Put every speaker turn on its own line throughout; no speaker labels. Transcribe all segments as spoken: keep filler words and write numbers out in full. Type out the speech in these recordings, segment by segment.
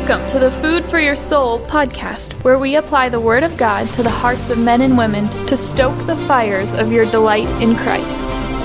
Welcome to the Food for Your Soul podcast, where we apply the Word of God to the hearts of men and women to stoke the fires of your delight in Christ.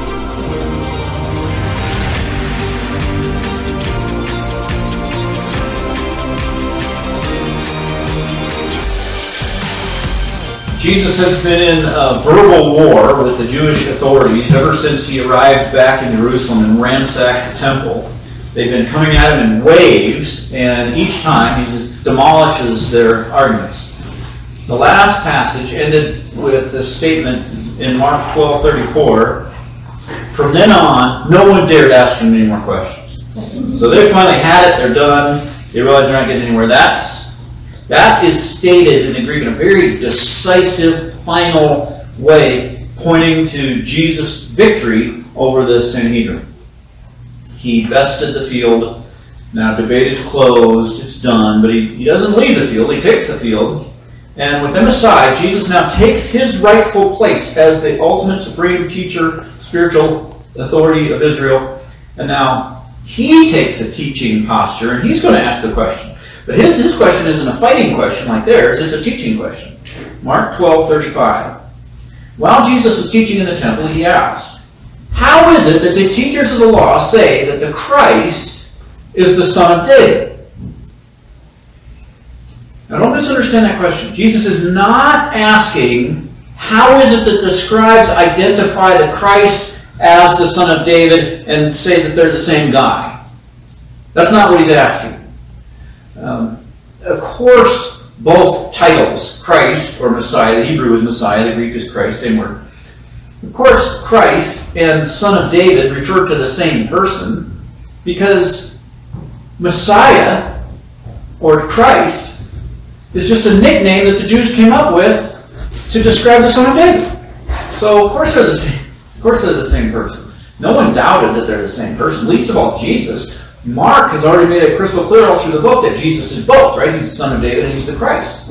Jesus has been in a verbal war with the Jewish authorities ever since he arrived back in Jerusalem and ransacked the temple. They've been coming at him in waves, and each time he just demolishes their arguments. The last passage ended with a statement in Mark twelve thirty-four. From then on, no one dared ask him any more questions. So they finally had it, they're done, they realize they're not getting anywhere. That's, that is stated in the Greek in a very decisive, final way, pointing to Jesus' victory over the Sanhedrin. He bested the field. Now debate is closed. It's done. But he, he doesn't leave the field. He takes the field. And with them aside, Jesus now takes his rightful place as the ultimate supreme teacher, spiritual authority of Israel. And now he takes a teaching posture, and he's going to ask the question. But his, his question isn't a fighting question like theirs. It's a teaching question. Mark twelve thirty-five. While Jesus was teaching in the temple, he asked, how is it that the teachers of the law say that the Christ is the son of David? Now don't misunderstand that question. Jesus is not asking, how is it that the scribes identify the Christ as the son of David and say that they're the same guy? That's not what he's asking. Um, of course, both titles, Christ or Messiah, the Hebrew is Messiah, the Greek is Christ, same word. Of course, Christ and Son of David refer to the same person because Messiah, or Christ, is just a nickname that the Jews came up with to describe the Son of David. So, of course they're the same, of course they're the same person. No one doubted that they're the same person, least of all Jesus. Mark has already made it crystal clear all through the book that Jesus is both, right? He's the Son of David and he's the Christ.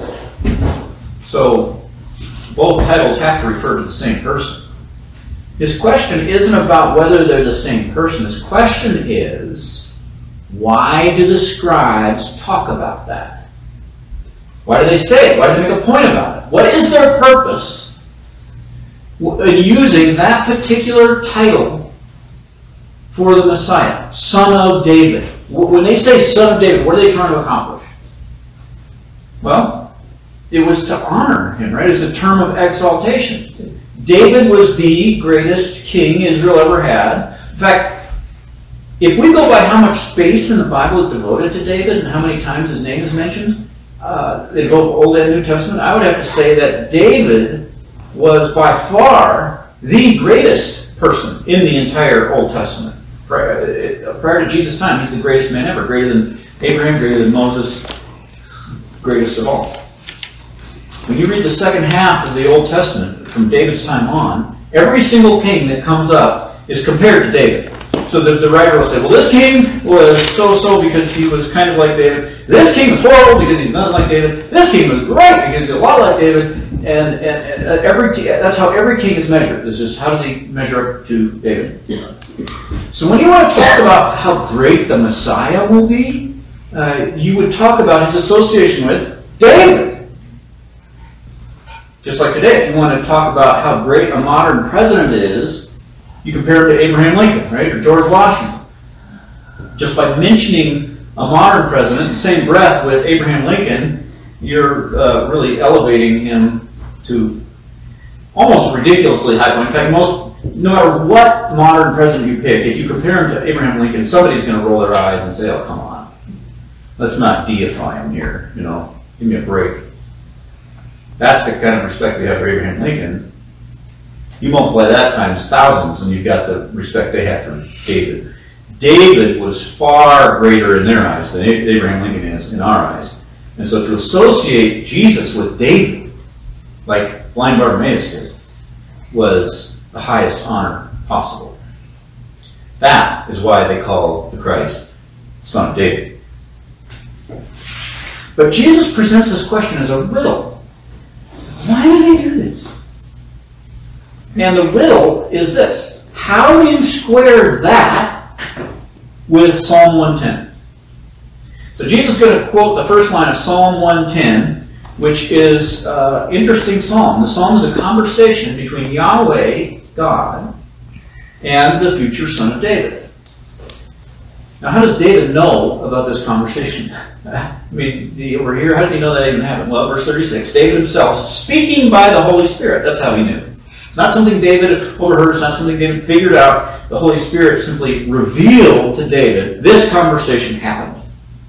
So, both titles have to refer to the same person. His question isn't about whether they're the same person. His question is, why do the scribes talk about that? Why do they say it? Why do they make a point about it? What is their purpose in using that particular title for the Messiah? Son of David. When they say Son of David, what are they trying to accomplish? Well, it was to honor him, right? It's a term of exaltation. David was the greatest king Israel ever had. In fact, if we go by how much space in the Bible is devoted to David and how many times his name is mentioned, uh, in both Old and New Testament, I would have to say that David was by far the greatest person in the entire Old Testament. Prior, prior to Jesus' time, he's the greatest man ever, greater than Abraham, greater than Moses, greatest of all. When you read the second half of the Old Testament, from David's time on, every single king that comes up is compared to David. So the, the writer will say, well, this king was so-so because he was kind of like David. This king was horrible because he's nothing like David. This king was great because he's a lot like David. And, and, and every that's how every king is measured. It's just, how does he measure up to David? So when you want to talk about how great the Messiah will be, uh, you would talk about his association with David. Just like today, if you want to talk about how great a modern president is, you compare it to Abraham Lincoln, right, or George Washington. Just by mentioning a modern president in the same breath with Abraham Lincoln, you're uh, really elevating him to almost a ridiculously high point. In fact, most, no matter what modern president you pick, if you compare him to Abraham Lincoln, somebody's going to roll their eyes and say, "Oh, come on, let's not deify him here. You know, give me a break." That's the kind of respect we have for Abraham Lincoln. You multiply that times thousands, and you've got the respect they had for David. David was far greater in their eyes than Abraham Lincoln is in our eyes. And so to associate Jesus with David, like blind Bartimaeus did, was the highest honor possible. That is why they call the Christ Son of David. But Jesus presents this question as a riddle. Why do they do this? And the riddle is this. How do you square that with Psalm one ten? So Jesus is going to quote the first line of Psalm one ten, which is an interesting psalm. The psalm is a conversation between Yahweh, God, and the future son of David. Now, how does David know about this conversation? I mean, the, over here, how does he know that even happened? Well, verse thirty-six, David himself, speaking by the Holy Spirit. That's how he knew. It's not something David overheard. It's not something David figured out. The Holy Spirit simply revealed to David this conversation happened.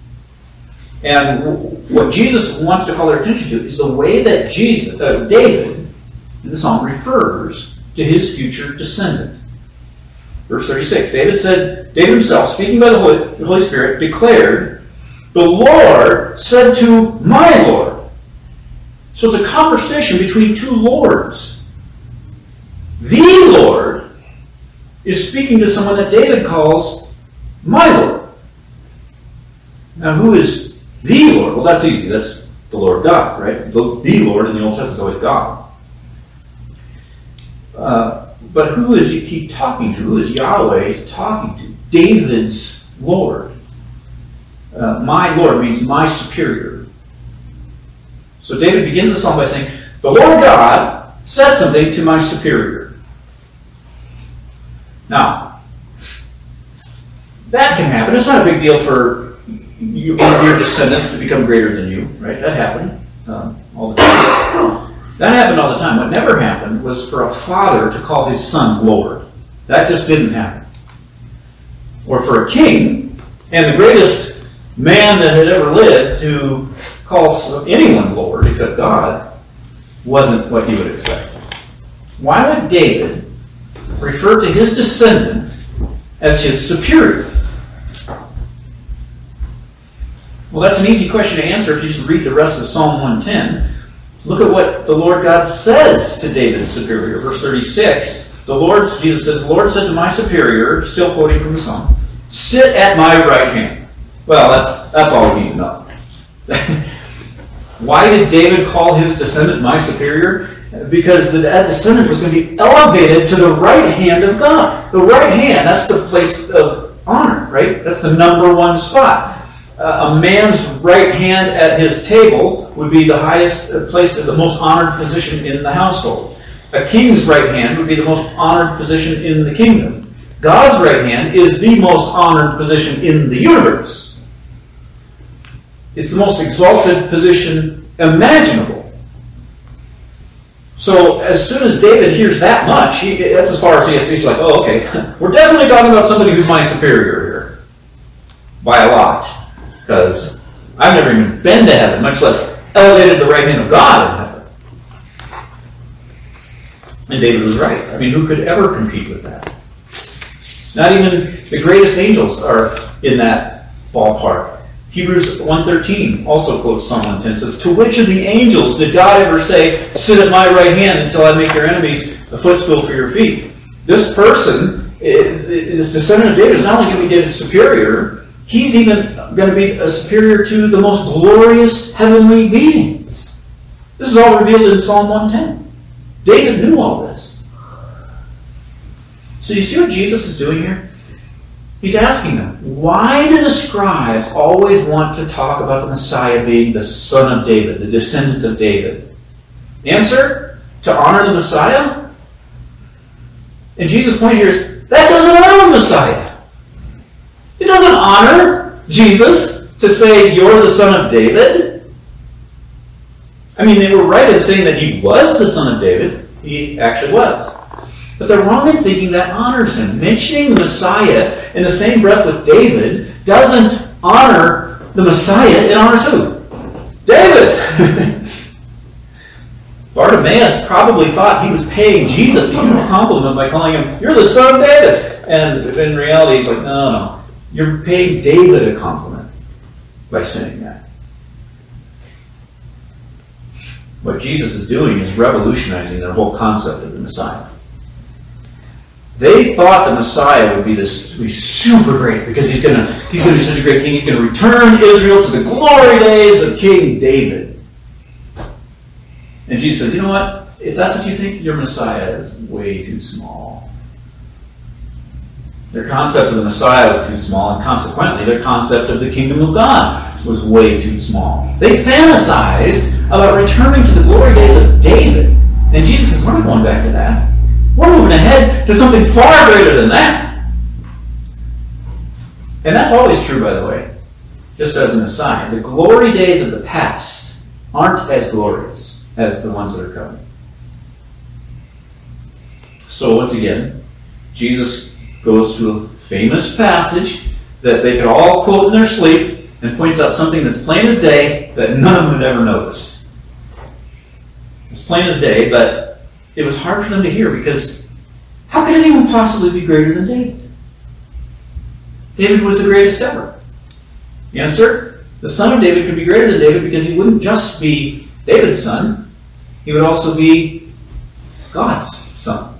And what Jesus wants to call our attention to is the way that Jesus, uh, David, in the psalm, refers to his future descendant. Verse thirty-six, David said, David himself, speaking by the Holy, the Holy Spirit, declared, the Lord said to my Lord. So it's a conversation between two lords. The Lord is speaking to someone that David calls my Lord. Now, who is the Lord? Well, that's easy. That's the Lord God, right? The, the Lord in the Old Testament is always God. Uh, but who is he talking to? Who is Yahweh talking to? David's Lord. Uh, my Lord means my superior. So David begins the psalm by saying, the Lord God said something to my superior. Now, that can happen. It's not a big deal for you, your descendants to become greater than you, right? That happened um, all the time. That happened all the time. What never happened was for a father to call his son Lord. That just didn't happen. Or for a king, and the greatest man that had ever lived, to call anyone Lord except God, wasn't what he would expect. Why would David refer to his descendant as his superior? Well, that's an easy question to answer if you just read the rest of Psalm one ten. Look at what the Lord God says to David's superior. Verse thirty-six, the Lord, Jesus says, the Lord said to my superior, still quoting from the Psalm, sit at my right hand. Well, that's that's all we need to know. Why did David call his descendant my superior? Because that descendant was going to be elevated to the right hand of God. The right hand, that's the place of honor, right? That's the number one spot. Uh, a man's right hand at his table would be the highest place, the most honored position in the household. A king's right hand would be the most honored position in the kingdom. God's right hand is the most honored position in the universe. It's the most exalted position imaginable. So as soon as David hears that much, he, that's as far as he is. He's like, oh, okay, we're definitely talking about somebody who's my superior here. By a lot. Because I've never even been to heaven, much less elevated the right hand of God in heaven. And David was right. I mean, who could ever compete with that? Not even the greatest angels are in that ballpark. Hebrews one thirteen also quotes Psalm one ten, says, to which of the angels did God ever say, sit at my right hand until I make your enemies a footstool for your feet? This person, this descendant of David, is not only going to be David's superior, he's even going to be a superior to the most glorious heavenly beings. This is all revealed in Psalm one ten. David knew all this. So you see what Jesus is doing here? He's asking them, why do the scribes always want to talk about the Messiah being the son of David, the descendant of David? Answer, to honor the Messiah? And Jesus' point here is, that doesn't honor the Messiah. It doesn't honor Jesus to say, you're the son of David. I mean, they were right in saying that he was the son of David. He actually was. But they're wrong in thinking that honors him. Mentioning the Messiah in the same breath with David doesn't honor the Messiah. It honors who? David! Bartimaeus probably thought he was paying Jesus a huge compliment by calling him, you're the son of David. And in reality, he's like, no, no. You're paying David a compliment by saying that. What Jesus is doing is revolutionizing their whole concept of the Messiah. They thought the Messiah would be this would be super great because he's gonna he's gonna be such a great king. He's gonna return Israel to the glory days of King David. And Jesus says, you know what? If that's what you think, your Messiah is way too small. Their concept of the Messiah was too small, and consequently their concept of the kingdom of God was way too small. They fantasized about returning to the glory days of David. And Jesus says, we're not going back to that. We're moving ahead to something far greater than that. And that's always true, by the way. Just as an aside, the glory days of the past aren't as glorious as the ones that are coming. So once again, Jesus goes to a famous passage that they could all quote in their sleep and points out something that's plain as day that none of them had ever noticed. It's plain as day, but it was hard for them to hear because how could anyone possibly be greater than David? David was the greatest ever. The answer? The son of David could be greater than David because he wouldn't just be David's son, he would also be God's son.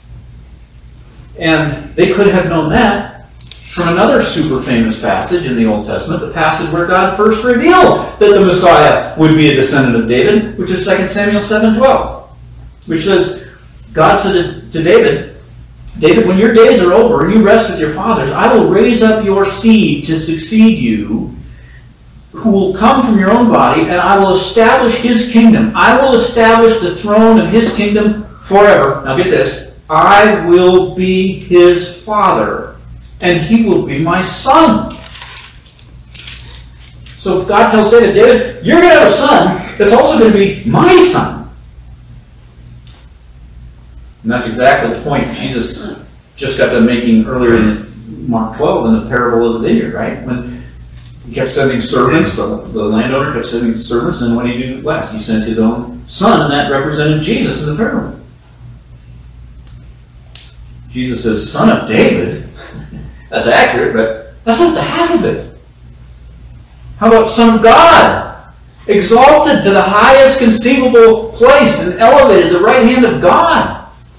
And they could have known that from another super famous passage in the Old Testament, the passage where God first revealed that the Messiah would be a descendant of David, which is Second Samuel seven twelve, which says, God said to, to David, David, when your days are over and you rest with your fathers, I will raise up your seed to succeed you, who will come from your own body, and I will establish his kingdom. I will establish the throne of his kingdom forever. Now get this. I will be his father, and he will be my son. So God tells David, David, you're going to have a son that's also going to be my son. And that's exactly the point Jesus just got done making earlier in Mark twelve in the parable of the vineyard, right? When he kept sending servants, the, the landowner kept sending servants, and what did he do last? He sent his own son, and that represented Jesus in the parable. Jesus says, son of David. That's accurate, but that's not the half of it. How about son of God? Exalted to the highest conceivable place and elevated to the right hand of God.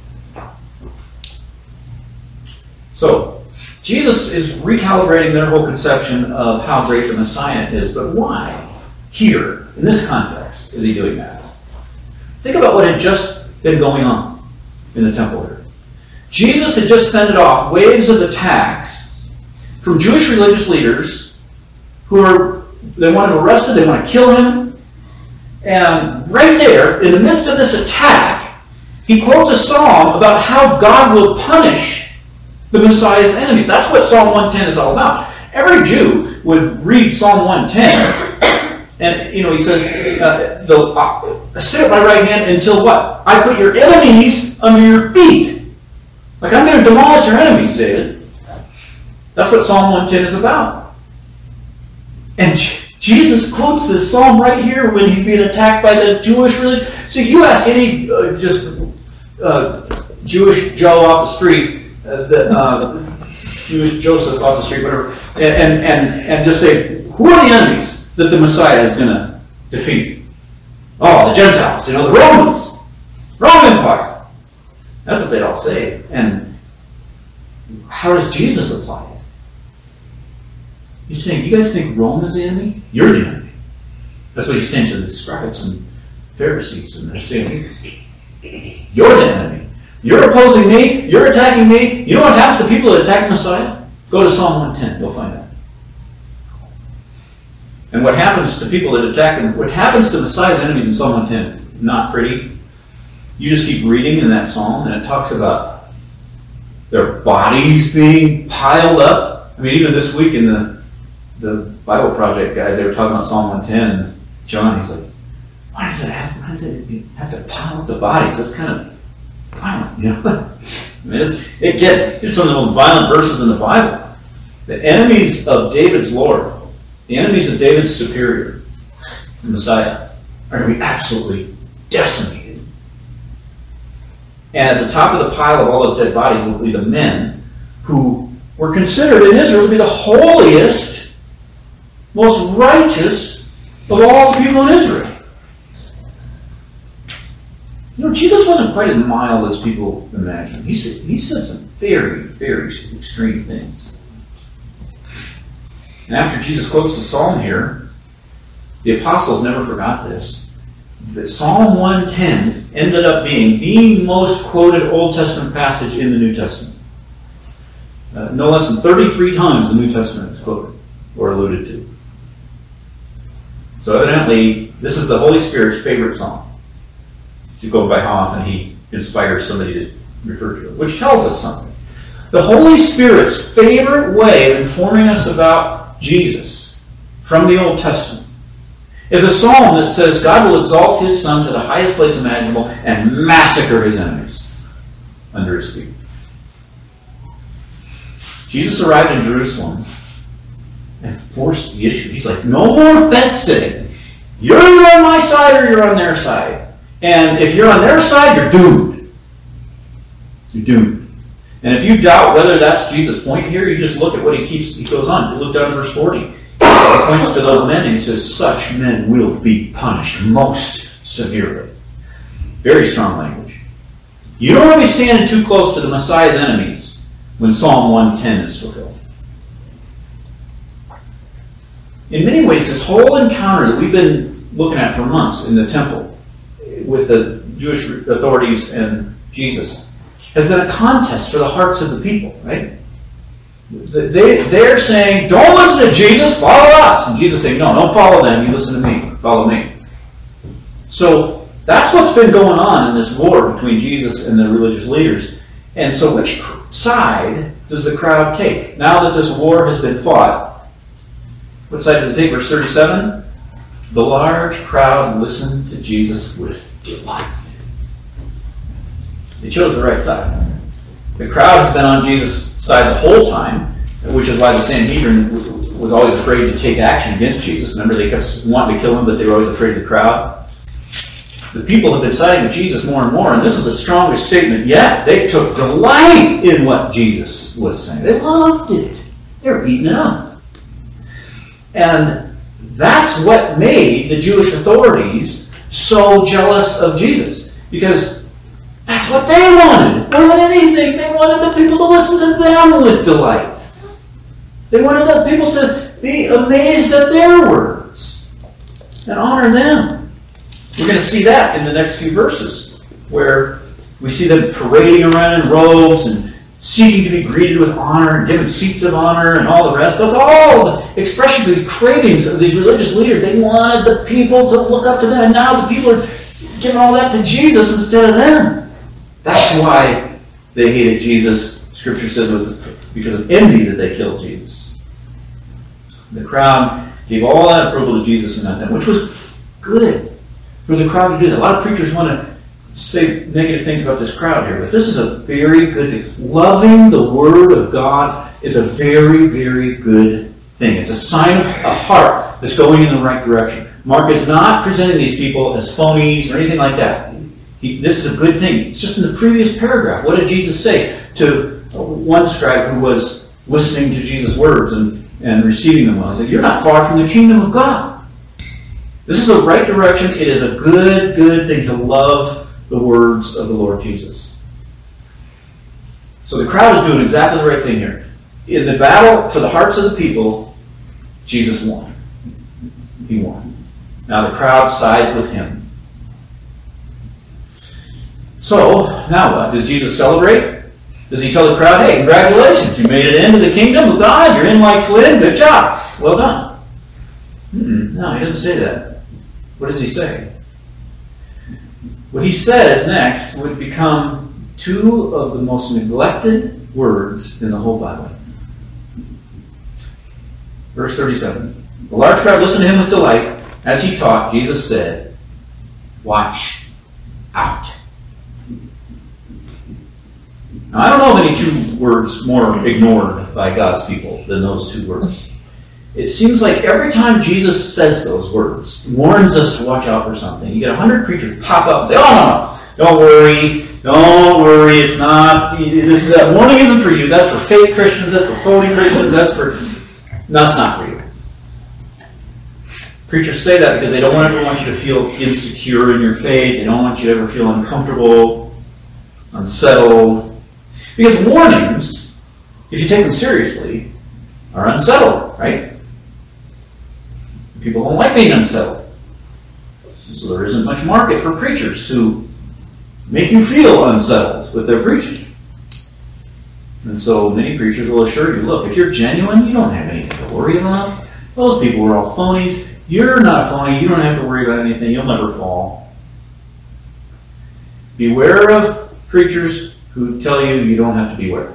So, Jesus is recalibrating their whole conception of how great the Messiah is, but why? Here, in this context, is he doing that? Think about what had just been going on in the temple here. Jesus had just fended off waves of attacks from Jewish religious leaders who are, they want him arrested, they want to kill him. And right there, in the midst of this attack, he quotes a psalm about how God will punish the Messiah's enemies. That's what Psalm one ten is all about. Every Jew would read Psalm one ten, and you know he says, uh, the, uh, "Sit at my right hand until what? I put your enemies under your feet." Like I'm going to demolish your enemies, David. That's what Psalm one ten is about. And Jesus quotes this psalm right here when he's being attacked by the Jewish religion. So you ask any uh, just uh, Jewish Joe off the street. Uh, the, uh, Jewish Joseph off the street, whatever, and, and, and, and just say, who are the enemies that the Messiah is going to defeat? Oh, the Gentiles, you know, the Romans, Roman Empire. That's what they'd all say. And how does Jesus apply it? He's saying, you guys think Rome is the enemy? You're the enemy. That's what he's saying to the scribes and Pharisees, and they're saying, you're the enemy. You're opposing me. You're attacking me. You know what happens to people that attack Messiah? Go to Psalm one ten. You'll find out. And what happens to people that attack him, what happens to Messiah's enemies in Psalm one ten, not pretty. You just keep reading in that psalm, and it talks about their bodies being piled up. I mean, even this week in the, the Bible Project guys, they were talking about Psalm one ten. And John, he's like, why does it have, why does it have to pile up the bodies? That's kind of violent, you know. I mean, it's, it gets it's some of the most violent verses in the Bible. The enemies of David's Lord, the enemies of David's superior, the Messiah, are going to be absolutely decimated. And at the top of the pile of all those dead bodies will be the men who were considered in Israel to be the holiest, most righteous of all the people in Israel. You know, Jesus wasn't quite as mild as people imagine. He said, he said some very, very extreme things. And after Jesus quotes the psalm here, the apostles never forgot this. That Psalm one ten ended up being the most quoted Old Testament passage in the New Testament. Uh, no less than thirty-three times the New Testament is quoted or alluded to. So evidently, this is the Holy Spirit's favorite song, to go by how often he inspires somebody to refer to it, which tells us something. The Holy Spirit's favorite way of informing us about Jesus from the Old Testament is a psalm that says God will exalt his Son to the highest place imaginable and massacre his enemies under his feet. Jesus arrived in Jerusalem and forced the issue. He's like, no more fence sitting. You're on my side or you're on their side. And if you're on their side, you're doomed. You're doomed. And if you doubt whether that's Jesus' point here, you just look at what he keeps. He goes on. You look down to verse forty. He points to those men and he says, such men will be punished most severely. Very strong language. You don't want to be standing too close to the Messiah's enemies when Psalm one ten is fulfilled. In many ways, this whole encounter that we've been looking at for months in the temple with the Jewish authorities and Jesus has been a contest for the hearts of the people, right? They, they're saying, don't listen to Jesus, follow us. And Jesus saying, no, don't follow them, you listen to me, follow me. So that's what's been going on in this war between Jesus and the religious leaders. And so which side does the crowd take? Now that this war has been fought, what side did they take? Verse thirty-seven, the large crowd listened to Jesus with delight. They chose the right side. The crowd has been on Jesus' side the whole time, which is why the Sanhedrin was always afraid to take action against Jesus. Remember, they kept wanting to kill him, but they were always afraid of the crowd. The people have been siding with Jesus more and more, and this is the strongest statement yet. They took delight in what Jesus was saying. They loved it. They were eating it up. And that's what made the Jewish authorities so jealous of Jesus, because that's what they wanted. More than anything, they wanted the people to listen to them with delight. They wanted the people to be amazed at their words and honor them. We're going to see that in the next few verses, where we see them parading around in robes and seeking to be greeted with honor and given seats of honor and all the rest. That's all the expressions of these cravings of these religious leaders. They wanted the people to look up to them, and now the people are giving all that to Jesus instead of them. That's why they hated Jesus. Scripture says it was because of envy that they killed Jesus. The crowd gave all that approval to Jesus and not them, which was good for the crowd to do that. A lot of preachers want to say negative things about this crowd here, but this is a very good thing. Loving the Word of God is a very, very good thing. It's a sign of a heart that's going in the right direction. Mark is not presenting these people as phonies or anything like that. He, this is a good thing. It's just in the previous paragraph. What did Jesus say to one scribe who was listening to Jesus' words and, and receiving them well? He said, you're not far from the kingdom of God. This is the right direction. It is a good, good thing to love the words of the Lord Jesus. So the crowd is doing exactly the right thing here. In the battle for the hearts of the people, Jesus won. He won. Now the crowd sides with him. So, now what? Does Jesus celebrate? Does he tell the crowd, hey, congratulations, you made it into the kingdom of God, you're in like Flynn, good job, well done. Mm-mm. No, he doesn't say that. What does he say? What he says next would become two of the most neglected words in the whole Bible. Verse thirty-seven. The large crowd listened to him with delight. As he taught, Jesus said, watch out. Now, I don't know of any two words more ignored by God's people than those two words. It seems like every time Jesus says those words, warns us to watch out for something, you get a hundred preachers pop up and say, oh, no, no, don't worry, don't worry, it's not, this, that warning isn't for you, that's for fake Christians, that's for phony Christians, that's for, no, it's not for you. Preachers say that because they don't ever want you to feel insecure in your faith, they don't want you to ever feel uncomfortable, unsettled. Because warnings, if you take them seriously, are unsettled, right? People don't like being unsettled. So there isn't much market for preachers who make you feel unsettled with their preaching. And so many preachers will assure you, look, if you're genuine, you don't have anything to worry about. Those people are all phonies. You're not falling. You don't have to worry about anything. You'll never fall. Beware of preachers who tell you you don't have to beware.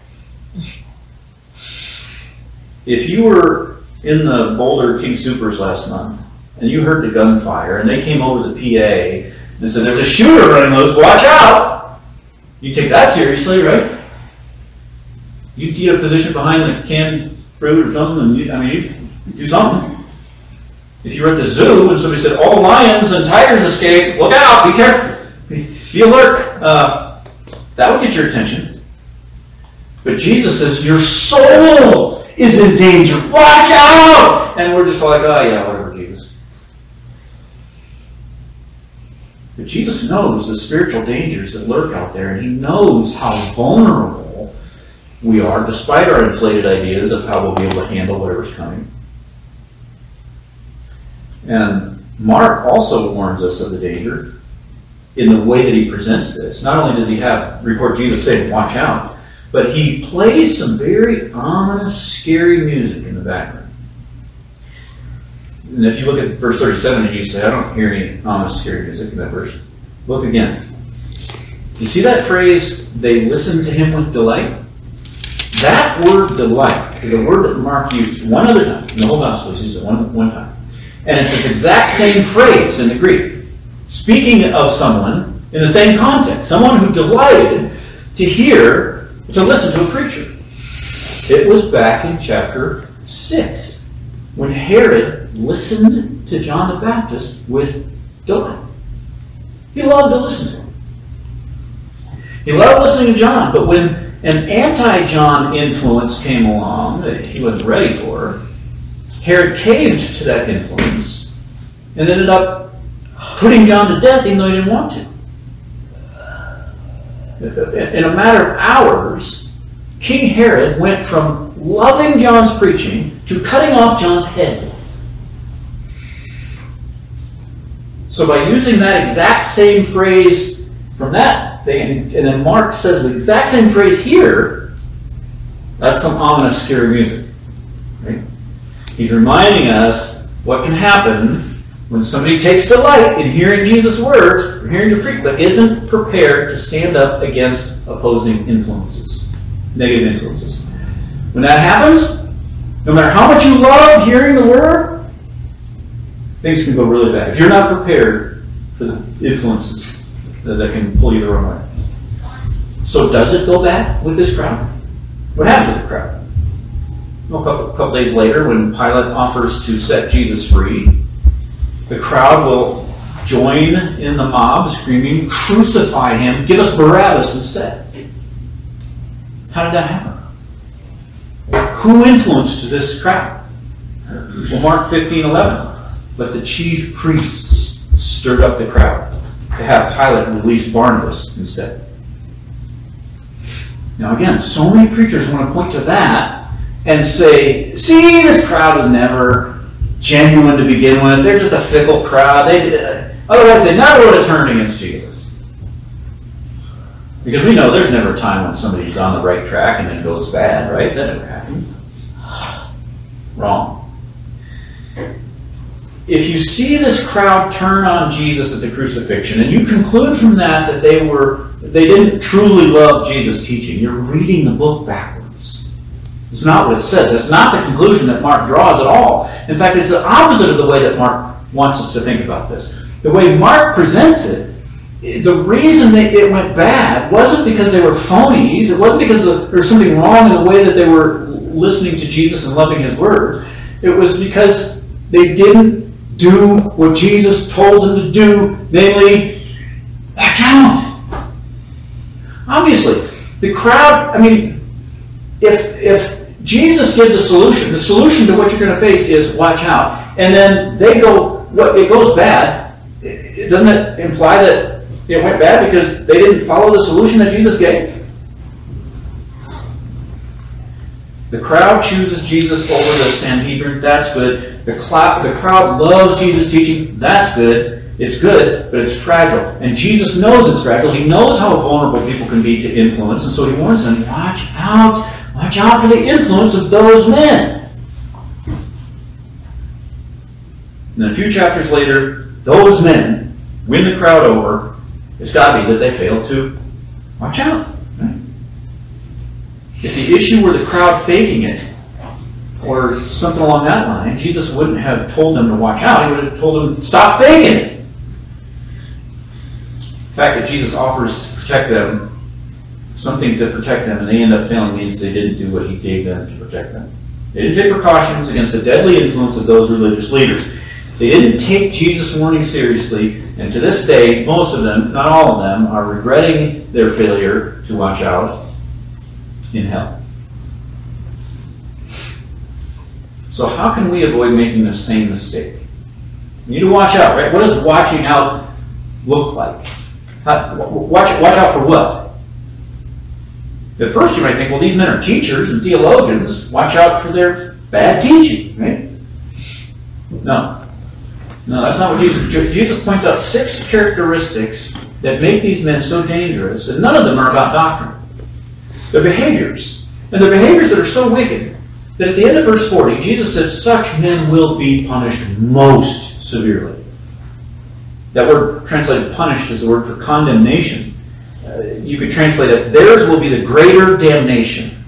If you were in the Boulder King Supers last month and you heard the gunfire and they came over the P A and said, there's a shooter running loose, watch out! You take that seriously, right? You get a position behind the canned fruit or something, and you, I mean, you do something. If you were at the zoo and somebody said, all lions and tigers escaped, look out, be careful, be, be alert. Uh, that would get your attention. But Jesus says, your soul is in danger. Watch out! And we're just like, oh yeah, whatever, Jesus. But Jesus knows the spiritual dangers that lurk out there, and he knows how vulnerable we are, despite our inflated ideas of how we'll be able to handle whatever's coming. And Mark also warns us of the danger in the way that he presents this. Not only does he have record Jesus saying, watch out, but he plays some very ominous, scary music in the background. And if you look at verse thirty-seven and you say, I don't hear any ominous, scary music in that verse, look again. You see that phrase, they listened to him with delight? That word delight is a word that Mark used one other time in the whole gospel. He used it one, one time. And it's this exact same phrase in the Greek, speaking of someone in the same context, someone who delighted to hear, to listen to a preacher. It was back in chapter six, when Herod listened to John the Baptist with delight. He loved to listen to him. He loved listening to John, but when an anti-John influence came along that he wasn't ready for, Herod caved to that influence and ended up putting John to death even though he didn't want to. In a matter of hours, King Herod went from loving John's preaching to cutting off John's head. So by using that exact same phrase from that thing, and then Mark says the exact same phrase here, that's some ominous, scary music. Right? He's reminding us what can happen when somebody takes delight in hearing Jesus' words, or hearing the preach, but isn't prepared to stand up against opposing influences, negative influences. When that happens, no matter how much you love hearing the word, things can go really bad. If you're not prepared for the influences that, that can pull you the wrong way. So does it go bad with this crowd? What happened to the crowd? Well, a couple, couple days later, when Pilate offers to set Jesus free, the crowd will join in the mob screaming, crucify him, give us Barabbas instead. How did that happen? Who influenced this crowd? Well, Mark fifteen eleven. But the chief priests stirred up the crowd to have Pilate release Barnabas instead. Now again, so many preachers want to point to that and say, see, this crowd is never genuine to begin with. They're just a fickle crowd. They, uh, otherwise, they never would have turned against Jesus. Because we know there's never a time when somebody's on the right track and then goes bad, right? That never happens. Wrong. If you see this crowd turn on Jesus at the crucifixion, and you conclude from that that they were they didn't truly love Jesus' teaching, you're reading the book backwards. It's not what it says. It's not the conclusion that Mark draws at all. In fact, it's the opposite of the way that Mark wants us to think about this. The way Mark presents it, the reason that it went bad wasn't because they were phonies. It wasn't because there was something wrong in the way that they were listening to Jesus and loving his word. It was because they didn't do what Jesus told them to do, namely, watch out. Obviously, the crowd, I mean, if if Jesus gives a solution, the solution to what you're going to face is watch out, and then they go, what it goes bad, it, doesn't it imply that it went bad because they didn't follow the solution that Jesus gave? The crowd chooses Jesus over the Sanhedrin. That's good. The, cl- the crowd loves Jesus' teaching. That's good. It's good, but it's fragile. And Jesus knows it's fragile. He knows how vulnerable people can be to influence. And so he warns them, watch out. Watch out for the influence of those men. And then a few chapters later, those men win the crowd over. It's got to be that they failed to watch out. Right? If the issue were the crowd faking it, or something along that line, Jesus wouldn't have told them to watch out. He would have told them, stop faking it. The fact that Jesus offers to protect them, something to protect them, and they end up failing means they didn't do what he gave them to protect them. They didn't take precautions against the deadly influence of those religious leaders. They didn't take Jesus' warning seriously, and to this day, most of them, not all of them, are regretting their failure to watch out in hell. So how can we avoid making the same mistake? You need to watch out, right? What does watching out look like? How, watch, watch out for what? At first you might think, well, these men are teachers and theologians. Watch out for their bad teaching, right? No. No, that's not what Jesus... Jesus points out six characteristics that make these men so dangerous, and none of them are about doctrine. They're behaviors. And they're behaviors that are so wicked that at the end of verse forty, Jesus says, such men will be punished most severely. That word translated punished is the word for condemnation. Uh, you could translate it, theirs will be the greater damnation.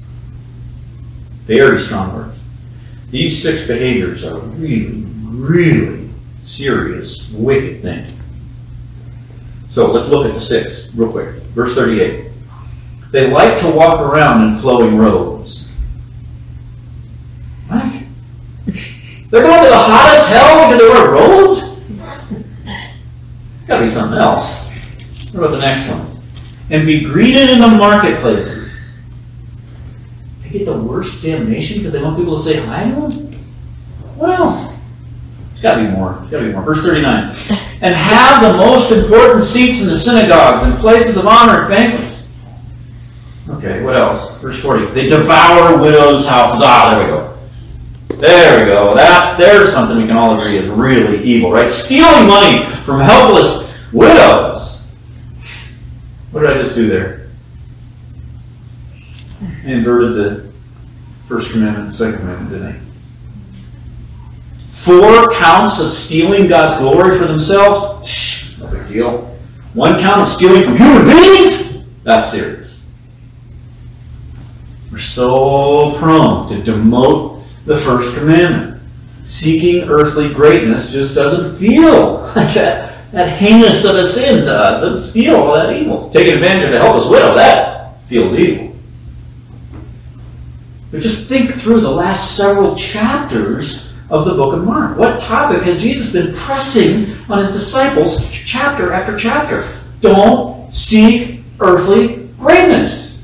Very strong words. These six behaviors are really, really serious, wicked things. So let's look at the six real quick. Verse thirty-eight. They like to walk around in flowing robes. What? They're going to the hottest hell because they wear robes? Gotta be something else. What about the next one? And be greeted in the marketplaces. They get the worst damnation because they want people to say hi to them? What else? There's got to be more. There's got to be more. Verse thirty-nine. And have the most important seats in the synagogues and places of honor at banquets. Okay, what else? Verse forty. They devour widows' houses. Ah, there we go. There we go. That's there's something we can all agree is really evil, right? Stealing money from helpless widows. What did I just do there? I inverted the first commandment and second commandment, didn't I? Four counts of stealing God's glory for themselves? No big deal. One count of stealing from human beings? That's serious. We're so prone to demote the first commandment. Seeking earthly greatness just doesn't feel like that. That heinous of a sin to us. It doesn't feel all that evil. Taking advantage of a helpless widow, that feels evil. But just think through the last several chapters of the book of Mark. What topic has Jesus been pressing on his disciples chapter after chapter? Don't seek earthly greatness.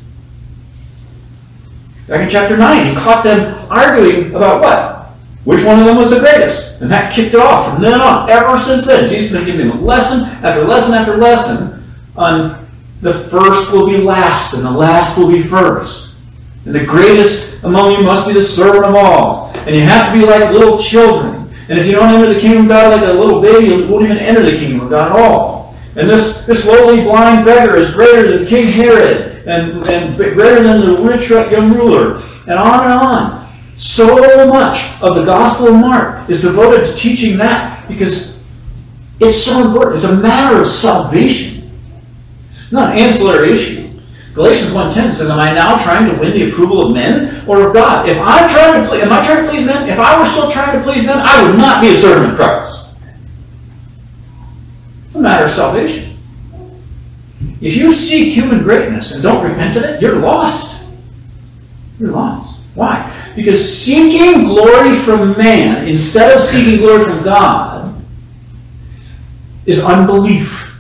Back in chapter nine, he caught them arguing about what? Which one of them was the greatest? And that kicked it off from then on. Ever since then, Jesus has been giving them lesson after lesson after lesson on the first will be last and the last will be first. And the greatest among you must be the servant of all. And you have to be like little children. And if you don't enter the kingdom of God like a little baby, you won't even enter the kingdom of God at all. And this, this lowly blind beggar is greater than King Herod and, and greater than the rich young ruler. And on and on. So much of the Gospel of Mark is devoted to teaching that because it's so important. It's a matter of salvation, not an ancillary issue. Galatians one ten says, am I now trying to win the approval of men or of God? If I'm trying to please, am I trying to please men? If I were still trying to please men, I would not be a servant of Christ. It's a matter of salvation. If you seek human greatness and don't repent of it, you're lost. You're lost. Why? Because seeking glory from man instead of seeking glory from God is unbelief.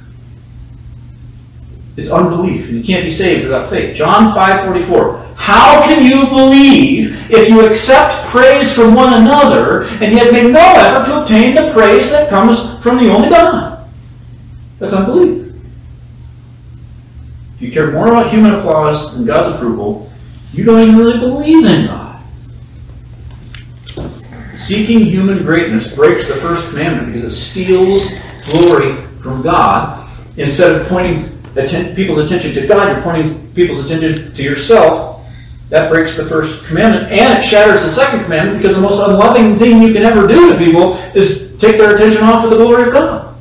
It's unbelief. And you can't be saved without faith. John five forty-four. How can you believe if you accept praise from one another and yet make no effort to obtain the praise that comes from the only God? That's unbelief. If you care more about human applause than God's approval, you don't even really believe in God. Seeking human greatness breaks the first commandment because it steals glory from God. Instead of pointing atten- people's attention to God, you're pointing people's attention to yourself. That breaks the first commandment, and it shatters the second commandment because the most unloving thing you can ever do to people is to take their attention off of the glory of God.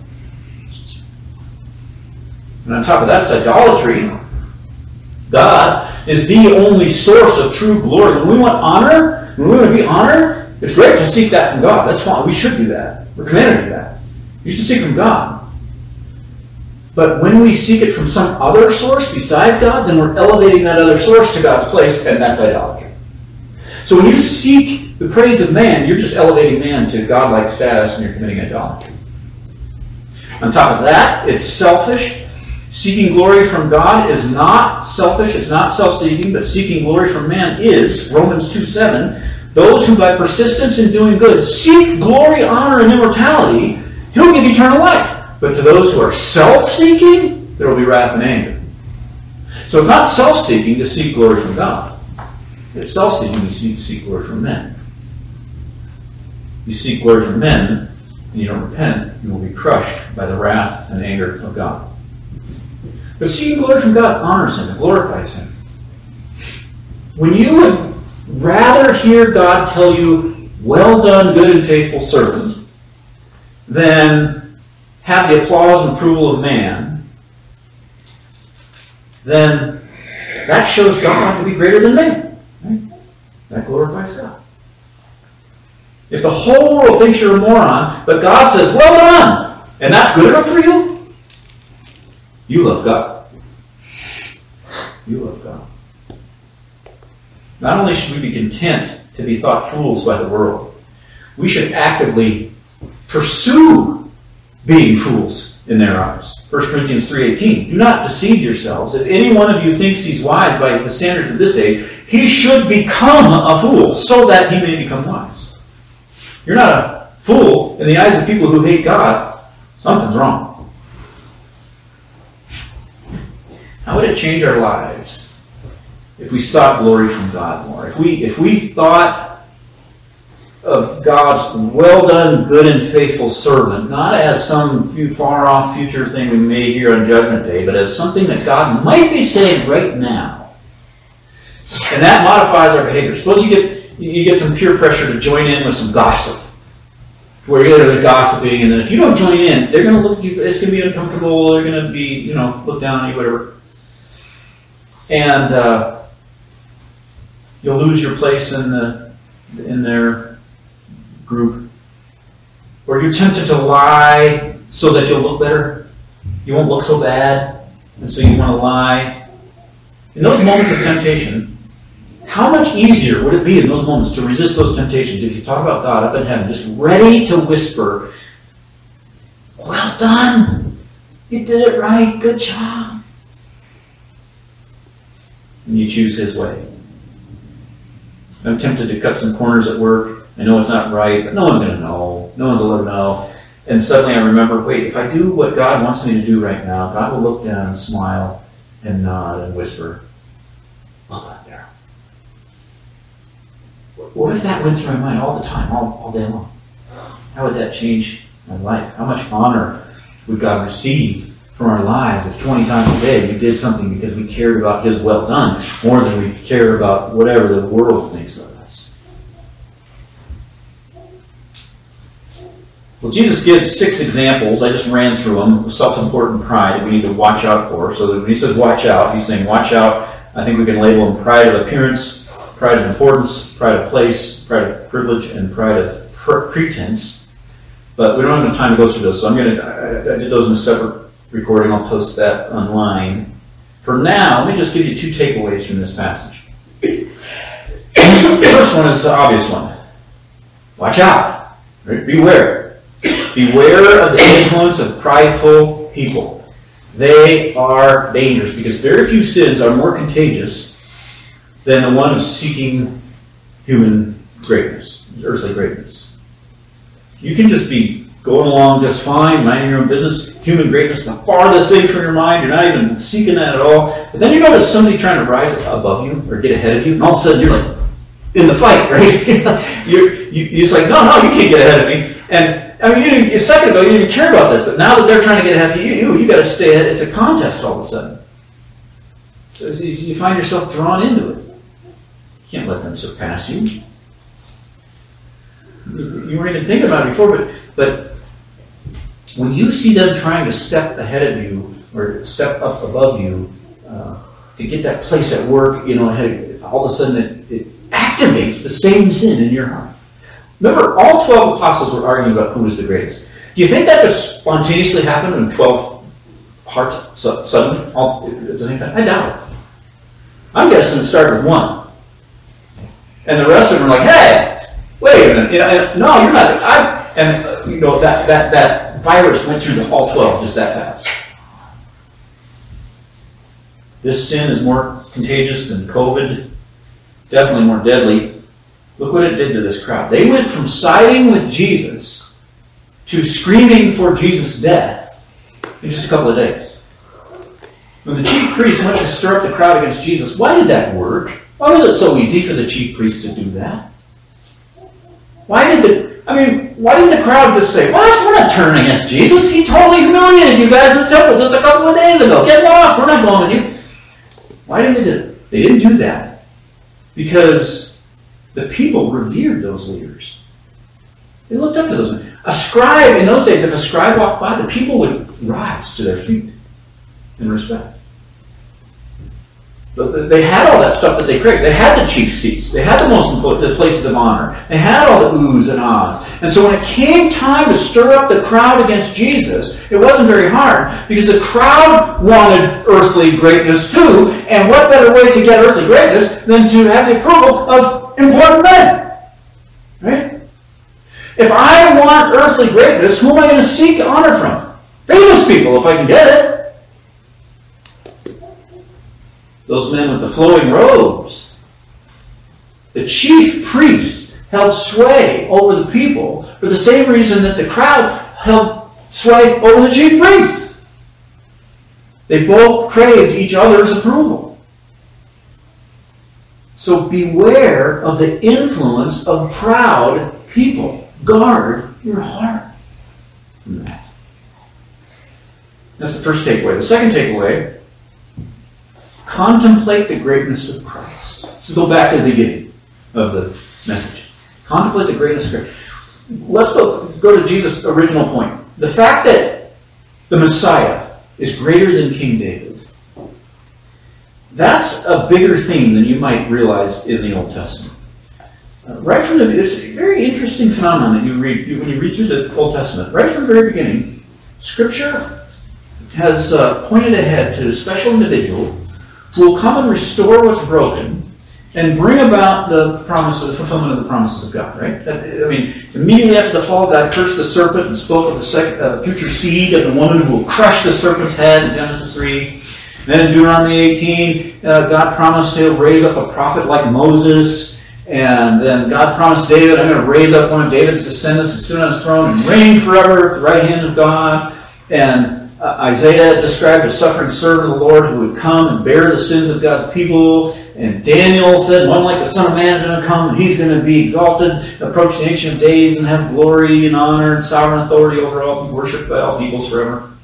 And on top of that, it's idolatry. God is the only source of true glory. When we want honor, when we want to be honored, it's great to seek that from God. That's fine. We should do that. We're commanded to do that. You should seek from God. But when we seek it from some other source besides God, then we're elevating that other source to God's place, and that's idolatry. So when you seek the praise of man, you're just elevating man to godlike status, and you're committing idolatry. On top of that, it's selfish. Seeking glory from God is not selfish, it's not self-seeking, but seeking glory from man is, Romans two seven, those who by persistence in doing good seek glory, honor, and immortality, he'll give eternal life. But to those who are self-seeking, there will be wrath and anger. So it's not self-seeking to seek glory from God. It's self-seeking to seek, seek glory from men. You seek glory from men, and you don't repent, you will be crushed by the wrath and anger of God. But seeking glory from God honors him and glorifies him. When you would rather hear God tell you, well done, good and faithful servant, than have the applause and approval of man, then that shows God to be greater than man. Right? That glorifies God. If the whole world thinks you're a moron, but God says, well done, and that's good enough for you, you love God. You love God. Not only should we be content to be thought fools by the world, we should actively pursue being fools in their eyes. First Corinthians three eighteen, do not deceive yourselves. If any one of you thinks he's wise by the standards of this age, he should become a fool so that he may become wise. You're not a fool in the eyes of people who hate God. Something's wrong. How would it change our lives if we sought glory from God more? If we if we thought of God's well done, good and faithful servant, not as some few far off future thing we may hear on Judgment Day, but as something that God might be saying right now. And that modifies our behavior. Suppose you get you get some peer pressure to join in with some gossip. Where there's gossiping, and then if you don't join in, they're going to look at you, it's going to be uncomfortable, they're going to be, you know, look down on you, whatever. And uh, you'll lose your place in the in their group. Or you're tempted to lie so that you'll look better. You won't look so bad, and so you want to lie. In those moments of temptation, how much easier would it be in those moments to resist those temptations if you talk about God up in heaven, just ready to whisper, well done, you did it right, good job. And you choose his way. I'm tempted to cut some corners at work. I know it's not right, but no one's going to know. No one's going to let them know. And suddenly I remember, wait, if I do what God wants me to do right now, God will look down and smile and nod and whisper, well done, Darryl. What if that went through my mind all the time, all, all day long? How would that change my life? How much honor would God receive from our lives if twenty times a day we did something because we cared about his well done more than we care about whatever the world thinks of us? Well, Jesus gives six examples. I just ran through them of self-important pride that we need to watch out for. So that when he says watch out, he's saying watch out. I think we can label them pride of appearance, pride of importance, pride of place, pride of privilege, and pride of pre- pretense. But we don't have enough time to go through those, so I'm going to. I, I did those in a separate recording. I'll post that online. For now, let me just give you two takeaways from this passage. The first one is the obvious one. Watch out. Right? Beware. Beware of the influence of prideful people. They are dangerous because very few sins are more contagious than the one of seeking human greatness, earthly greatness. You can just be going along just fine, minding your own business. Human greatness is the farthest thing from your mind. You're not even seeking that at all. But then you notice somebody trying to rise above you or get ahead of you, and all of a sudden you're like in the fight, right? you're, you, you're just like, no, no, you can't get ahead of me. And I mean, you didn't, a second ago you didn't even care about this, but now that they're trying to get ahead of you, you, you got to stay ahead. It's a contest all of a sudden. So you find yourself drawn into it. You can't let them surpass you. You weren't even thinking about it before, but, but when you see them trying to step ahead of you or step up above you uh, to get that place at work, you know, ahead, all of a sudden it, it activates the same sin in your heart. Remember, all twelve apostles were arguing about who was the greatest. Do you think that just spontaneously happened in twelve hearts suddenly, all at the same time? I doubt it. I'm guessing it started with one. And the rest of them are like, hey, wait a minute. You know, and, no, you're not. I, and, uh, you know, that, that, that virus went through the all twelve just that fast. This sin is more contagious than COVID. Definitely more deadly. Look what it did to this crowd. They went from siding with Jesus to screaming for Jesus' death in just a couple of days. When the chief priests went to stir up the crowd against Jesus, why did that work? Why was it so easy for the chief priests to do that? Why did the, I mean, why didn't the crowd just say, what? We're not turning against Jesus. He totally humiliated you guys in the temple just a couple of days ago. Get lost. We're not going with you. Why didn't they do it? They didn't do that because the people revered those leaders. They looked up to those men. A scribe, in those days, if a scribe walked by, the people would rise to their feet in respect. But they had all that stuff that they craved. They had the chief seats. They had the most important the places of honor. They had all the oohs and ahs. And so when it came time to stir up the crowd against Jesus, it wasn't very hard because the crowd wanted earthly greatness too. And what better way to get earthly greatness than to have the approval of important men? Right? If I want earthly greatness, who am I going to seek honor from? Famous people, if I can get it. Those men with the flowing robes. The chief priests held sway over the people for the same reason that the crowd held sway over the chief priests. They both craved each other's approval. So beware of the influence of proud people. Guard your heart from that. That's the first takeaway. The second takeaway, contemplate the greatness of Christ. Let's go back to the beginning of the message. Contemplate the greatness of Christ. Let's go, go to Jesus' original point. The fact that the Messiah is greater than King David, that's a bigger theme than you might realize in the Old Testament. Uh, right from the, it's a very interesting phenomenon that you read you, when you read through the Old Testament. Right from the very beginning, Scripture has uh, pointed ahead to a special individual who will come and restore what's broken and bring about the promise of the fulfillment of the promises of God. Right? That, I mean, immediately after the fall, God cursed the serpent and spoke of the sec, uh, future seed of the woman who will crush the serpent's head in Genesis three. Then in Deuteronomy eighteen, uh, God promised he'll raise up a prophet like Moses. And then God promised David, I'm going to raise up one of David's descendants to sit on his throne and reign forever at the right hand of God. And uh, Isaiah described a suffering servant of the Lord who would come and bear the sins of God's people. And Daniel said, one like the Son of Man is going to come, and he's going to be exalted, approach the Ancient of Days, and have glory and honor and sovereign authority over all, worshipped by all peoples forever.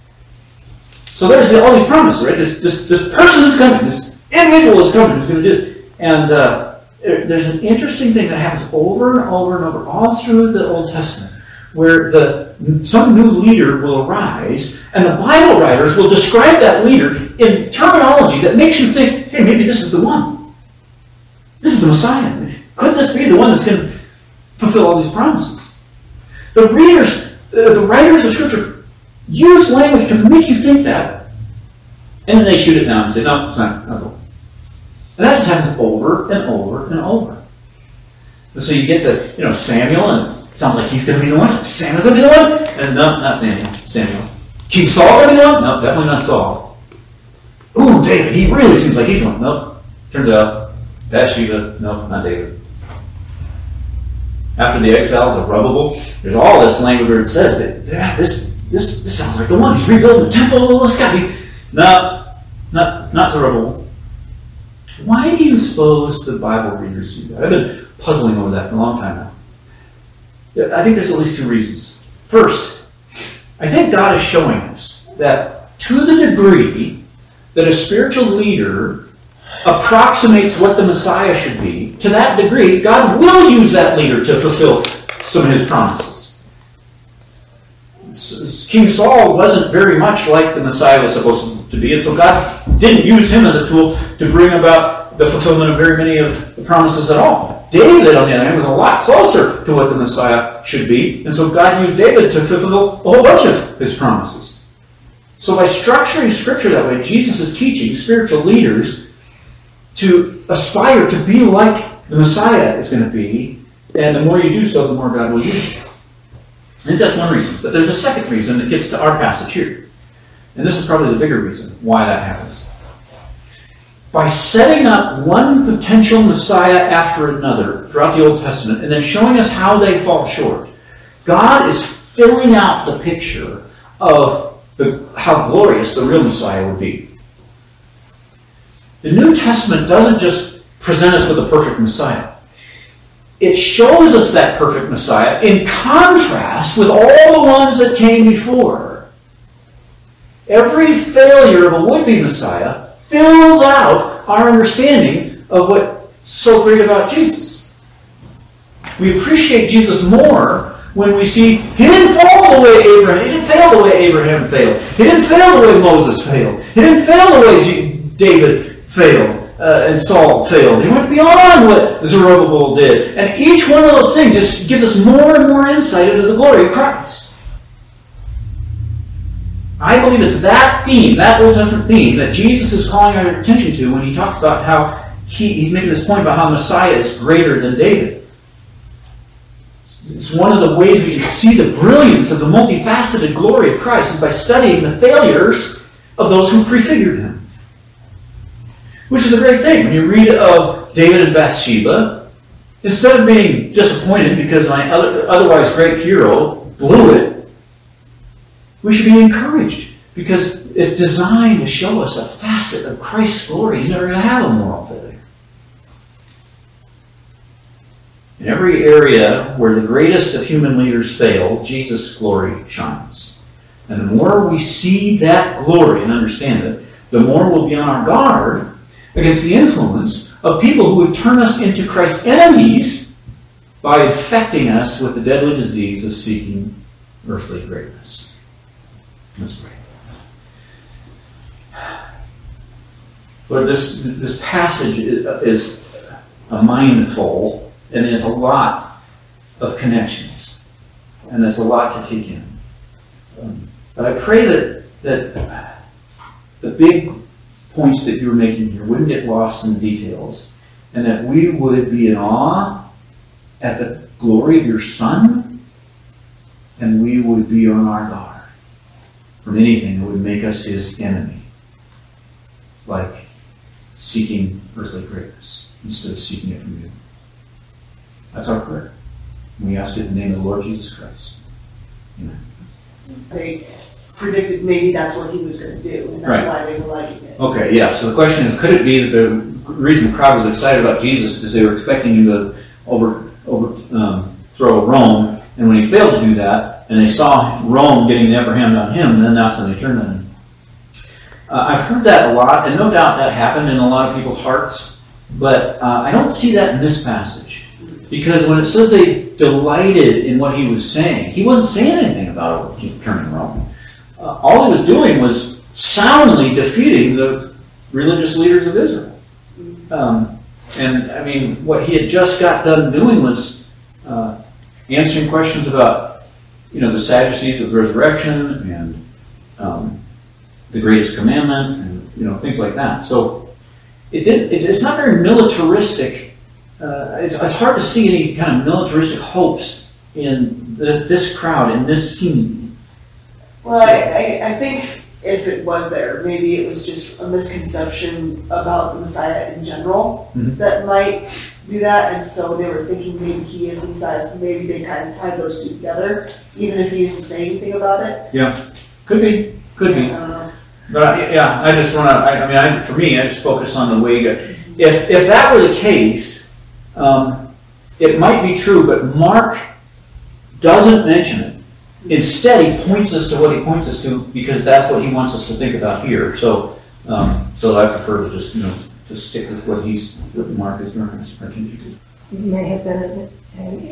So there's all these promises, right? This, this, this person is coming, this individual is coming who's going to do it. And uh, there's an interesting thing that happens over and over and over, all through the Old Testament, where the some new leader will arise, and the Bible writers will describe that leader in terminology that makes you think, hey, maybe this is the one. This is the Messiah. Could this be the one that's going to fulfill all these promises? The readers, uh, the writers of Scripture use language to make you think that, and then they shoot it down and say, no, it's not. Not the one. And that just happens over and over and over. And so you get to, you know, Samuel, and it sounds like he's going to be the one. Samuel's going to be the one? And no, not Samuel. Samuel. King Saul going to be the one? No, definitely not Saul. Ooh, David, he really seems like he's the one. Nope. Turns out, Bathsheba, no, not David. After the exiles of Rehoboam, there's all this language where it says that, yeah, this, this, this sounds like the one. He's rebuilding the temple. It's got to be. No, not, not Zerubbabel. Why do you suppose the Bible readers do that? I've been puzzling over that for a long time now. I think there's at least two reasons. First, I think God is showing us that to the degree that a spiritual leader approximates what the Messiah should be, to that degree, God will use that leader to fulfill some of his promises. King Saul wasn't very much like the Messiah was supposed to be, and so God didn't use him as a tool to bring about the fulfillment of very many of the promises at all. David, on the other hand, was a lot closer to what the Messiah should be, and so God used David to fulfill a whole bunch of his promises. So by structuring Scripture that way, Jesus is teaching spiritual leaders to aspire to be like the Messiah is going to be, and the more you do so, the more God will use you. I think that's one reason. But there's a second reason that gets to our passage here. And this is probably the bigger reason why that happens. By setting up one potential Messiah after another throughout the Old Testament, and then showing us how they fall short, God is filling out the picture of the, how glorious the real Messiah would be. The New Testament doesn't just present us with a perfect Messiah. It shows us that perfect Messiah in contrast with all the ones that came before. Every failure of a would-be Messiah fills out our understanding of what's so great about Jesus. We appreciate Jesus more when we see he didn't fall the way Abraham, he didn't fail the way Abraham failed. He didn't fail the way Moses failed. He didn't fail the way G- David failed. Uh, and Saul failed. He went beyond what Zerubbabel did. And each one of those things just gives us more and more insight into the glory of Christ. I believe it's that theme, that Old Testament theme, that Jesus is calling our attention to when he talks about how he, he's making this point about how Messiah is greater than David. It's one of the ways we can see the brilliance of the multifaceted glory of Christ is by studying the failures of those who prefigured him. Which is a great thing. When you read of David and Bathsheba, instead of being disappointed because my other, otherwise great hero blew it, we should be encouraged because it's designed to show us a facet of Christ's glory. He's never going to have a moral failure. In every area where the greatest of human leaders fail, Jesus' glory shines. And the more we see that glory and understand it, the more we'll be on our guard against the influence of people who would turn us into Christ's enemies by infecting us with the deadly disease of seeking earthly greatness. Let's pray. Lord, this, this passage is a mindful, and there's a lot of connections, and there's a lot to take in. Um, but I pray that, that the big points that you were making here wouldn't get lost in the details, and that we would be in awe at the glory of your Son, and we would be on our guard from anything that would make us his enemy, like seeking earthly greatness instead of seeking it from you. That's our prayer. We ask it in the name of the Lord Jesus Christ. Amen.
They predicted maybe that's what he was going to do, and that's right. Why they were liking it. Okay,
yeah. So the question is, could it be that the reason the crowd was excited about Jesus is they were expecting him to over overthrow um, Rome, and when he failed to do that, and they saw Rome getting the upper hand on him, then that's when they turned on him. Uh, I've heard that a lot, and no doubt that happened in a lot of people's hearts, but uh, I don't see that in this passage. Because when it says they delighted in what he was saying, he wasn't saying anything about overturning Rome. Uh, all he was doing was soundly defeating the religious leaders of Israel. Um, and, I mean, what he had just got done doing was uh, answering questions about, you know, the Sadducees of the resurrection and um, the greatest commandment and, you know, things like that. So it did, it, it's not very militaristic. Uh, it's, it's hard to see any kind of militaristic hopes in the, this crowd, in this scene.
Well, I, I, I think if it was there, maybe it was just a misconception about the Messiah in general mm-hmm. that might do that, and so they were thinking maybe he is the Messiah, so maybe they kind of tied those two together, even if he didn't say anything about it.
Yeah, could be, could be.
I don't know.
But I, yeah, I just want to. I, I mean, I, for me, I just focus on the way. Mm-hmm. If if that were the case, um, it might be true, but Mark doesn't mention it. Instead, he points us to what he points us to because that's what he wants us to think about here. So, um, so I prefer to just you know to stick with what he's what Mark is drawing us attention to.
It may have been an, an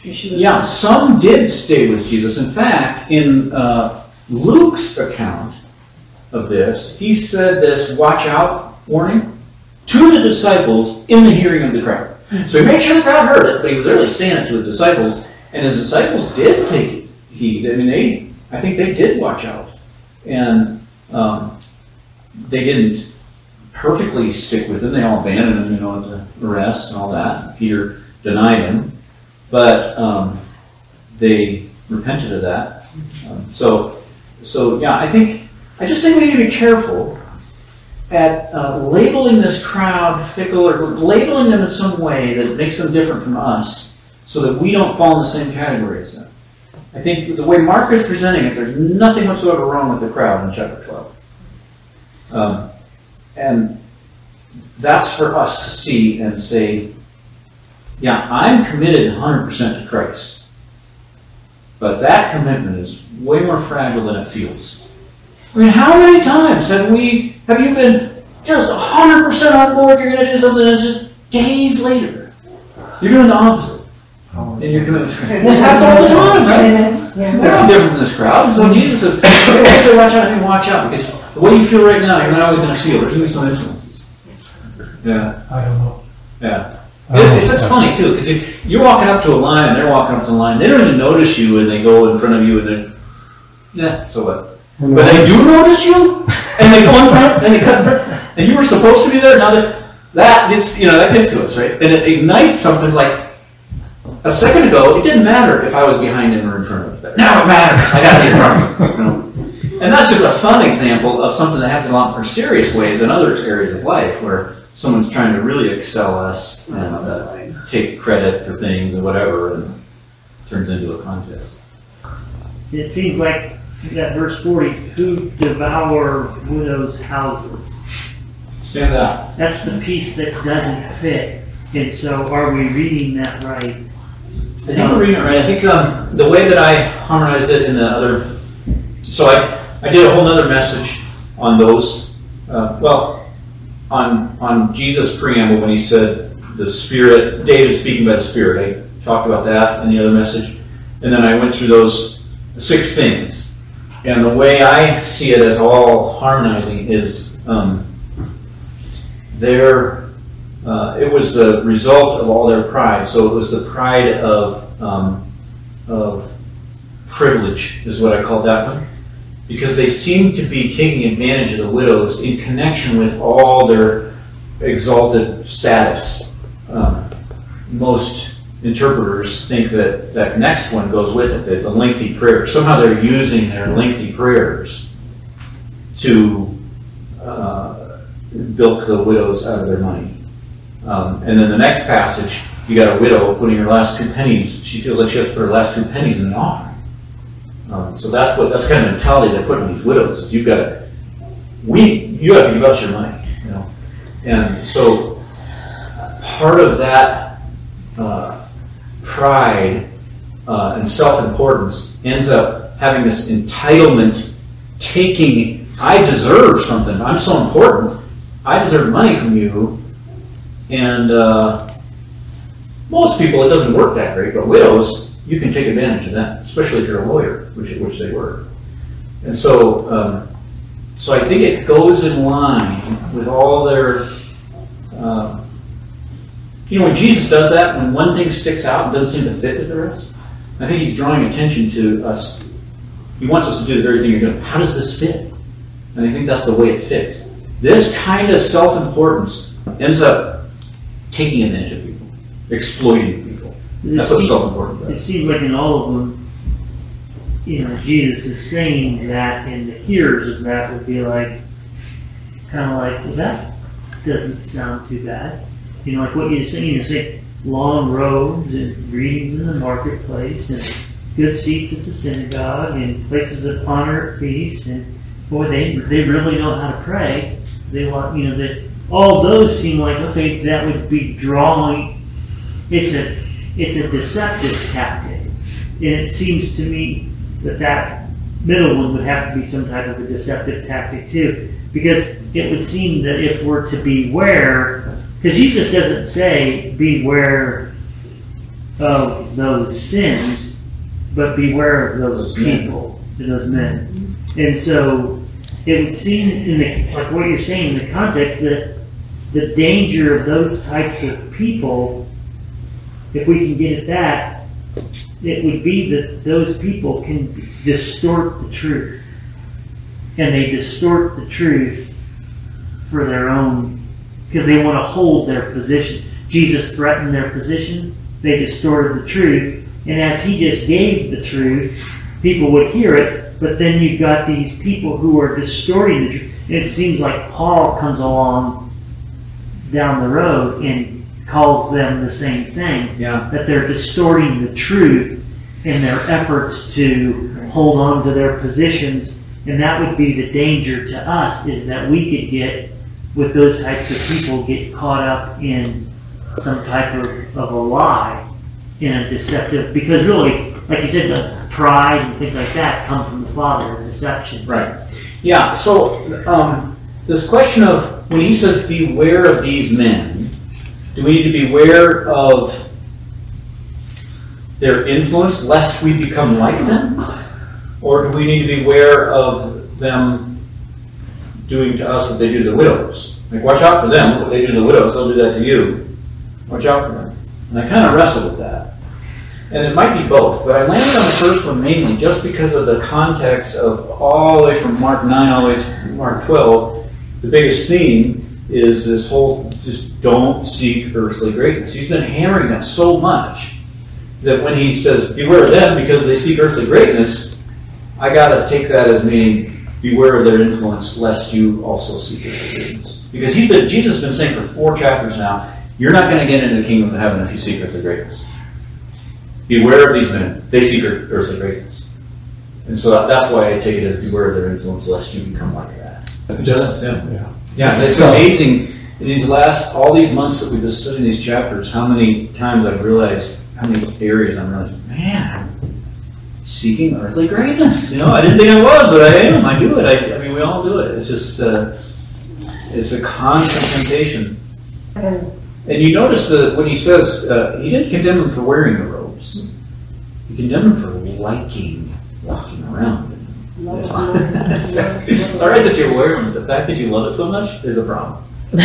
Yeah, some did stay with Jesus. In fact, in uh, Luke's account of this, he said this watch out warning to the disciples in the hearing of the crowd. So he made sure the crowd heard it, but he was really saying it to the disciples, and his disciples did take heed. I mean, they, I think they did watch out, and um, they didn't perfectly stick with him. They all abandoned him, you know, at the arrest and all that. Peter denied him, but um, they repented of that. Um, so, so yeah, I think I just think we need to be careful at uh, labeling this crowd fickle, or labeling them in some way that makes them different from us, so that we don't fall in the same category as them. I think the way Mark is presenting it, there's nothing whatsoever wrong with the crowd in chapter twelve. Um, and that's for us to see and say, yeah, I'm committed one hundred percent to Christ. But that commitment is way more fragile than it feels. I mean, how many times have we, have you been just one hundred percent on board, you're going to do something, and just days later, you're doing the opposite. And you're committed to Christ. It happens all the time, right? Yeah. We're no different than this crowd. So Jesus says, hey, say, watch out, watch out, because the way you feel right now, you're not always going to feel. There's going to be some influences. Yeah.
I don't know.
Yeah. It's, it's, it's funny, too, because you're walking up to a line, and they're walking up to the line. They don't even notice you, and they go in front of you, and they're, yeah, so what? But they do notice you, and they go in front, and they cut in front, and you were supposed to be there. Now that that gets, you know, that gets to us, right? And it ignites something. Like a second ago, it didn't matter if I was behind him or in front of him. But now it matters. I got to be in front of him. You know? And that's just a fun example of something that happens in a lot more serious ways in other areas of life, where someone's trying to really excel us and uh, take credit for things or whatever, and it turns into a contest.
It seems like that verse forty, who devour widows' houses.
Stand out.
That's the piece that doesn't fit. And so are we reading that right?
I think we're reading it right. I think um, the way that I harmonized it in the other... So I, I did a whole other message on those. Uh, well, on on Jesus' preamble when he said the Spirit, David speaking by the Spirit. I talked about that in the other message. And then I went through those six things. And the way I see it as all harmonizing is um, their, uh, it was the result of all their pride. So it was the pride of um, of privilege is what I called that one. Because they seemed to be taking advantage of the widows in connection with all their exalted status. Um, most interpreters think that that next one goes with it, that the lengthy prayer. Somehow they're using their lengthy prayers to uh, bilk the widows out of their money. Um, and then the next passage, you got a widow putting her last two pennies. She feels like she has to put her last two pennies in an offering. Um, so that's what that's kind of mentality they're putting these widows. Is you've got to, we you have to give us your money, you know. And so part of that uh, pride uh, and self-importance ends up having this entitlement, taking, I deserve something. I'm so important. I deserve money from you. And uh, most people, it doesn't work that great, but widows, you can take advantage of that, especially if you're a lawyer, which which they were. And so, um, so I think it goes in line with all their. Uh, you know, when Jesus does that, when one thing sticks out and doesn't seem to fit with the rest, I think he's drawing attention to us. He wants us to do the very thing you're doing. How does this fit? And I think that's the way it fits. This kind of self-importance ends up taking advantage of people, exploiting people. That's what self-importance does.
It seems like in all of them, you know, Jesus is saying that, and the hearers of that would be like, kind of like, well, that doesn't sound too bad. You know, like what you're saying, you're saying long robes and greetings in the marketplace and good seats at the synagogue and places of honor at feasts, and boy, they they really know how to pray. They want, you know, that all those seem like, okay, that would be drawing. It's a it's a deceptive tactic, and it seems to me that that middle one would have to be some type of a deceptive tactic too, because it would seem that if we're to beware, because Jesus doesn't say beware of those sins, but beware of those people, those men. And so it would seem, in the, like what you're saying, in the context, that the danger of those types of people, if we can get at that, it would be that those people can distort the truth. And they distort the truth for their own, because they want to hold their position. Jesus threatened their position. They distorted the truth. And as he just gave the truth, people would hear it. But then you've got these people who are distorting the truth. And it seems like Paul comes along down the road and calls them the same thing.
Yeah.
That they're distorting the truth in their efforts to hold on to their positions. And that would be the danger to us, is that we could get, with those types of people, get caught up in some type of, of a lie, in a deceptive, because really, like you said, the pride and things like that come from the Father, deception.
Right. Yeah, so um, this question of, when he says beware of these men, do we need to beware of their influence lest we become like them? Or do we need to beware of them doing to us what they do to the widows? Like, watch out for them. What they do to the widows, they'll do that to you. Watch out for them. And I kind of wrestle with that. And it might be both, but I landed on the first one mainly just because of the context of all the way from Mark nine all the way to Mark twelve. The biggest theme is this whole, just don't seek earthly greatness. He's been hammering that so much that when he says, beware of them because they seek earthly greatness, I got to take that as meaning, beware of their influence lest you also seek earthly greatness. Because he's been, Jesus has been saying for four chapters now, you're not going to get into the kingdom of heaven if you seek earthly greatness. Beware of these men. They seek earthly greatness. And so that, that's why I take it as beware of their influence lest you become like that.
Just,
yeah.
yeah.
Yeah, it's
So-
amazing in these last, all these months that we've been studying these chapters, how many times I've realized, how many areas I'm realizing, man, I'm seeking earthly greatness. You know, I didn't think I was, but I am. I do it. I, I mean, we all do it. It's just, uh, it's a constant temptation. And you notice that when he says, uh, he didn't condemn them for wearing the robes. He condemned them for liking walking around in them. It's all right that you're wearing them, but the fact that you love it so much, there's a problem.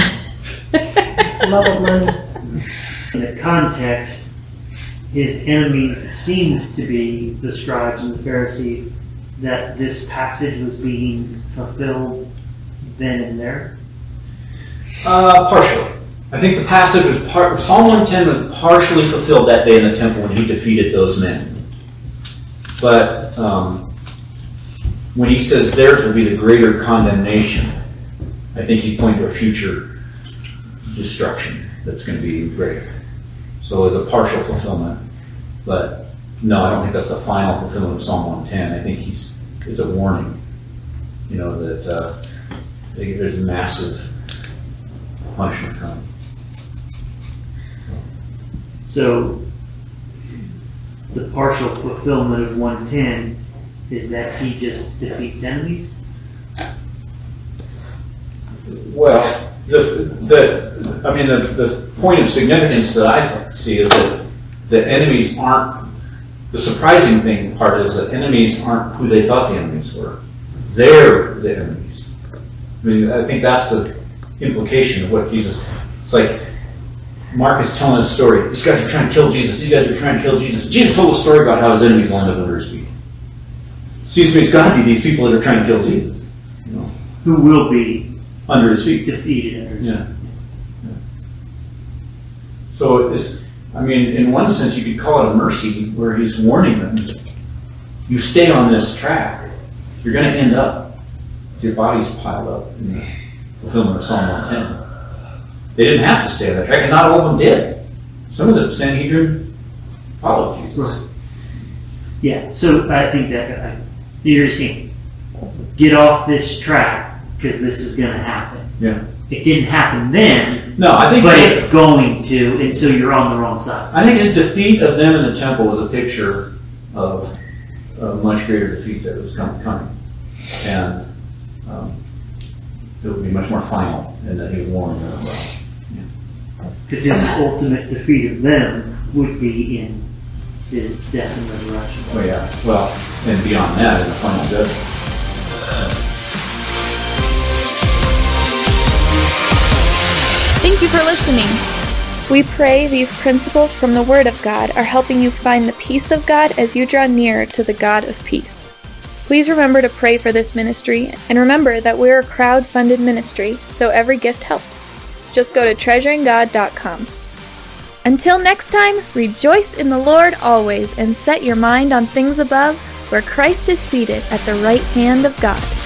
Love of money.
In the context, his enemies seemed to be the scribes and the Pharisees, that this passage was being fulfilled then and there.
Uh, partially. I think the passage was part. Psalm one ten was partially fulfilled that day in the temple when he defeated those men. But um, when he says theirs will be the greater condemnation, I think he's pointing to a future destruction that's going to be greater. So it's a partial fulfillment. But no, I don't think that's the final fulfillment of Psalm one ten. I think he's it's a warning. You know that uh, there's massive punishment coming.
So the partial fulfillment of one ten is that he just defeats enemies?
Well, the, the I mean, the, the point of significance that I see is that the enemies aren't, the surprising thing part is that enemies aren't who they thought the enemies were. They're the enemies. I mean, I think that's the implication of what Jesus, it's like Mark is telling a story. These guys are trying to kill Jesus. These guys are trying to kill Jesus. Jesus told a story about how his enemies will end up under his feet. Seems to me it's got to be these people that are trying to kill Jesus. You know,
Who will be
under his feet.
defeated under his
Yeah. yeah. So it's, I mean, in one sense, you could call it a mercy where he's warning them. You stay on this track, you're going to end up with your bodies piled up in the fulfillment of Psalm one ten. They didn't have to stay on that track, and not all of them did. Some of the Sanhedrin followed Jesus.
Right. Yeah, so I think that uh, you're saying, get off this track because this is going to happen.
Yeah.
It didn't happen then,
No, I think
but
that-
it's going to, and so you're on the wrong side.
I think his defeat of them in the temple was a picture of a much greater defeat that was com- coming. And um, it would be much more final, and that he was warning them about.
Because his ultimate defeat of them would be in his death and resurrection.
Oh yeah. Well, and beyond that, in the final judgment.
Thank you for listening. We pray these principles from the Word of God are helping you find the peace of God as you draw nearer to the God of peace. Please remember to pray for this ministry, and remember that we're a crowd-funded ministry, so every gift helps. Just go to treasuring god dot com. Until next time, rejoice in the Lord always, and set your mind on things above, where Christ is seated at the right hand of God.